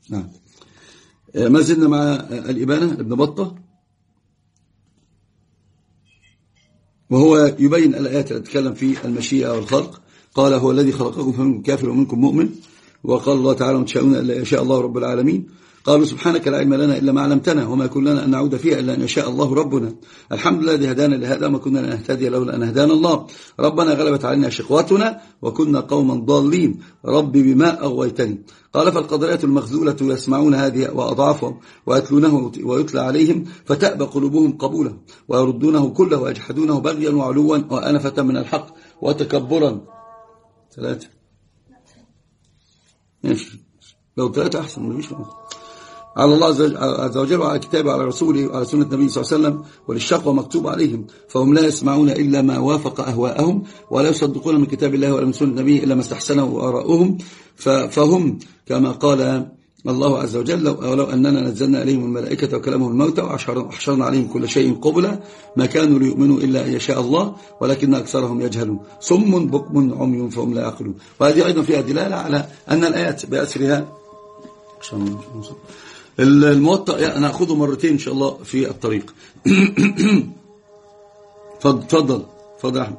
نعم. ما زلنا مع الإبانة ابن بطة، وهو يبين الآيات التي تتكلم في المشيئة والخلق. قال هو الذي خلقكم فمنكم كافر ومنكم مؤمن. وقال الله تعالى وما تشاءون إلا يشاء الله رب العالمين. قالوا سبحانك لا علم لنا إلا ما علمتنا وما كنا لنا أن نعود فيها إلا أن يشاء الله ربنا. الحمد لله الذي هدانا لهذا وما كنا نهتدي لولا أن هدانا الله. ربنا غلبت علينا شقوتنا وكنا قوما ضالين. ربي بما أغويتني. قال فالقدرية المخذولة يسمعون هذه وأضعافهم ويتلونه ويتلى عليهم فتأبى قلوبهم قبوله ويردونه كله ويجحدونه بغيا وعلوا وأنفة من الحق وتكبرا. 3 لو 3 أحسن مفيش على الله عز وجل وعلى كتابه وعلى رسوله وعلى سنة النبي صلى الله عليه وسلم، وللشقوى مكتوب عليهم فهم لا يسمعون إلا ما وافق أهواءهم ولا يصدقون من كتاب الله ولا من سنة النبي إلا ما استحسنه آراؤهم. فهم كما قال الله عز وجل ولو أننا نزلنا عليهم الملائكة وكلمهم الموتى وحشرنا عليهم كل شيء قبلا ما كانوا ليؤمنوا إلا أن يشاء الله ولكن أكثرهم يجهلون. صم بكم عمي فهم لا يعقلون. وهذه أيضا فيها دلالة على أن الآيات بأسرها الموطأ نأخذه مرتين إن شاء الله في الطريق. تفضل أحمد.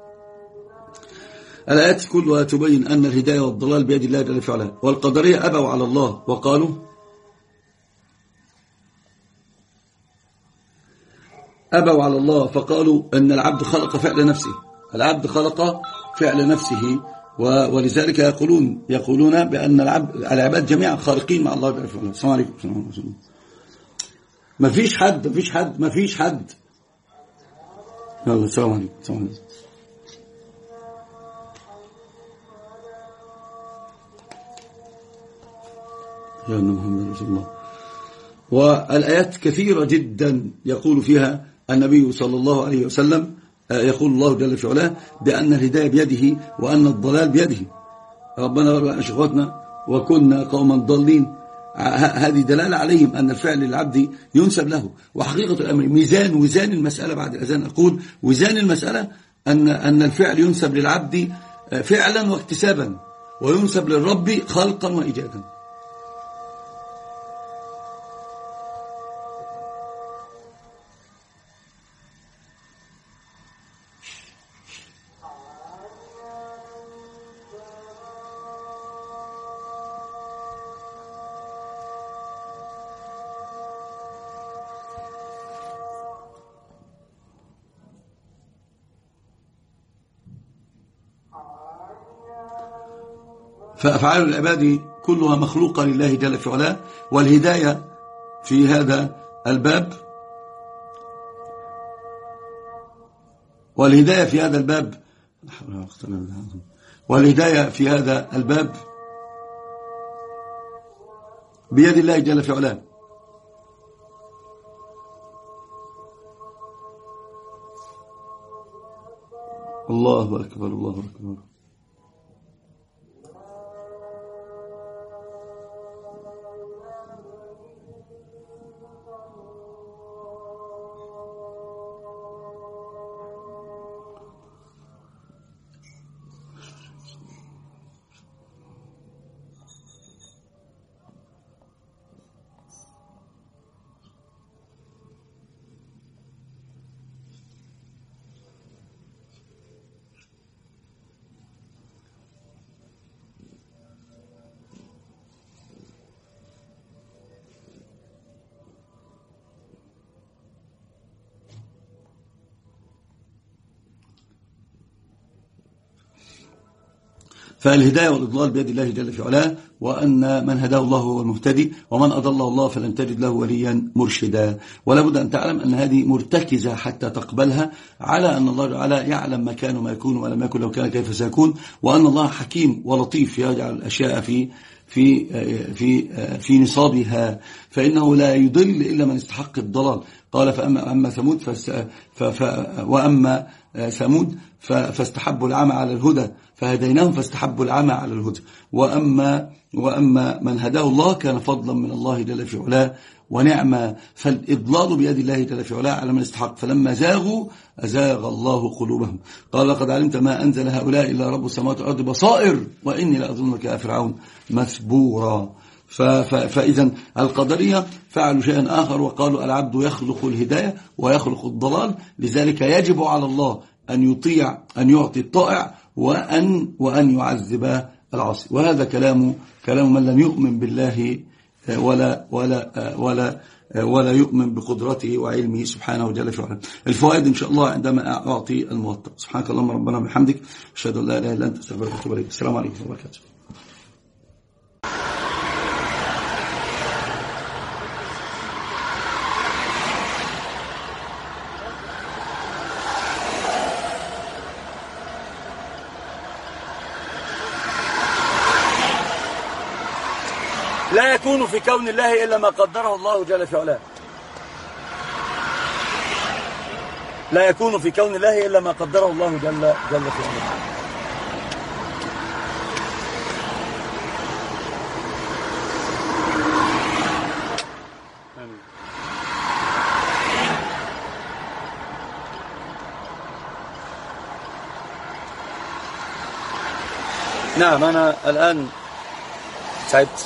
الآيات كلها تبين أن الهداية والضلال بيد الله جل في علاه. والقدرية أبوا على الله وقالوا أبوا على الله فقالوا أن العبد خلق فعل نفسه. العبد خلق فعل نفسه ولذلك يقولون بأن العباد جميعا خالقين مع الله جل في علاه. السلام عليكم. ما فيش حد. يلا السلام عليكم. يا محمد رسول الله. والآيات كثيرة جدا يقول فيها النبي صلى الله عليه وسلم يقول الله جل في علاه بأن الهداية بيده وأن الضلال بيده. ربنا غلبنا شقوتنا وكنا قوما ضالين. هذه دلالة عليهم أن الفعل للعبد ينسب له. وحقيقة الأمر وزان المسألة بعد الأذان أقول وزان المسألة أن الفعل ينسب للعبد فعلا واكتسابا وينسب للرب خلقا وإيجادا. فأفعال العباد كلها مخلوقة لله جل في علاه. والهداية في هذا الباب والهداية في هذا الباب بيد الله جل في علاه. الله أكبر الله أكبر. فالهداية والإضلال بيد الله جل في علاه. وأن من هداه الله هو المهتدي ومن أضله الله فلن تجد له وليا مرشدا. ولا بد أن تعلم أن هذه مرتكزة حتى تقبلها على أن الله تعالى يعلم ما كان وما يكون ولم يكن لو كان كيف سيكون. وأن الله حكيم ولطيف يجعل الأشياء في نصابها. فإنه لا يضل إلا من استحق الضلال. قال فأما ثمود فاستحبوا العمى على الهدى فهديناهم فاستحبوا العمى على الهدى. وأما من هداه الله كان فضلا من الله جل في علاه ونعمة. فالإضلال بيد الله جل في علاه على من استحق. فلما زاغوا أزاغ الله قلوبهم. قال لقد علمت ما أنزل هؤلاء إلا رب السماوات والأرض بصائر وإني لأظنك يا فرعون مثبورا. فإذا القدرية فعلوا شيئا آخر وقالوا العبد يخلق الهداية ويخلق الضلال، لذلك يجب على الله أن يعطي الطائع وأن يعذب العاصي. وهذا كلام من لم يؤمن بالله ولا يؤمن بقدرته وعلمه سبحانه جل في علاه. الفوائد إن شاء الله عندما أعطي الموطأ. سبحانك اللهم ربنا وبحمدك، أشهد أن لا إله إلا أنت، أستغفرك وأتوب إليك. السلام عليكم ورحمة الله وبركاته. لا يكون في كون الله إلا ما قدره الله جل في علاه. لا يكون في كون الله إلا ما قدره الله جل في علاه. نعم، أنا الآن تعبت.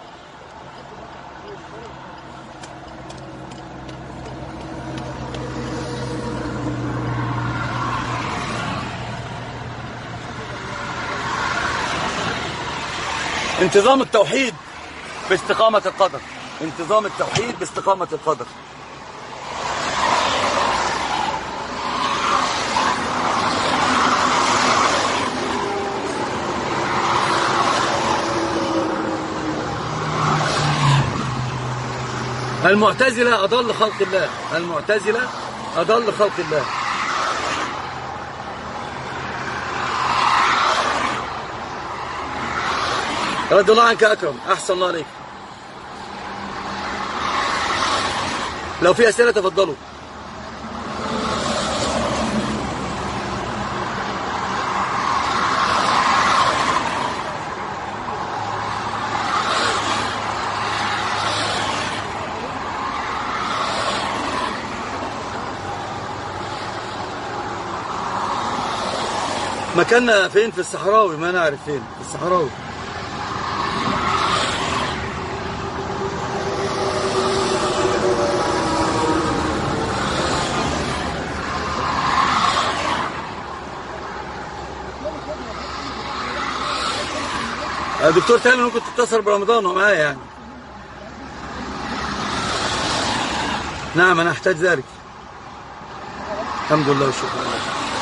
انتظام التوحيد باستقامة القدر. انتظام التوحيد باستقامة القدر. المعتزلة أضل خلق الله. المعتزلة أضل خلق الله. رد الله عنك أكرم، أحسن الله عليك. لو في أسئلة تفضلوا. مكاننا فين؟ في الصحراوي. ما نعرف فين في الصحراوي. دكتور تاني ممكن تتصل برمضان ومعايا يعني. نعم، أنا أحتاج ذلك. الحمد لله والشكر لله.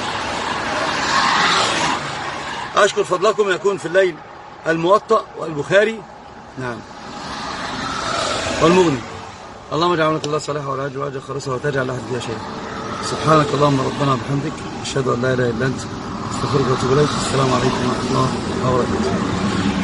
أشكر فضلكم يكون في الليل الموطأ والبخاري، نعم، والمغني. اللهم اجعل عملك الله صالحا ولا أجر وأجر خالصا وتجعل أحد فيها شيئا. سبحانك اللهم ربنا وبحمدك، أشهد أن لا إله إلا أنت، أستغفرك وأتوب إليك. السلام عليكم ورحمة الله وبركاته.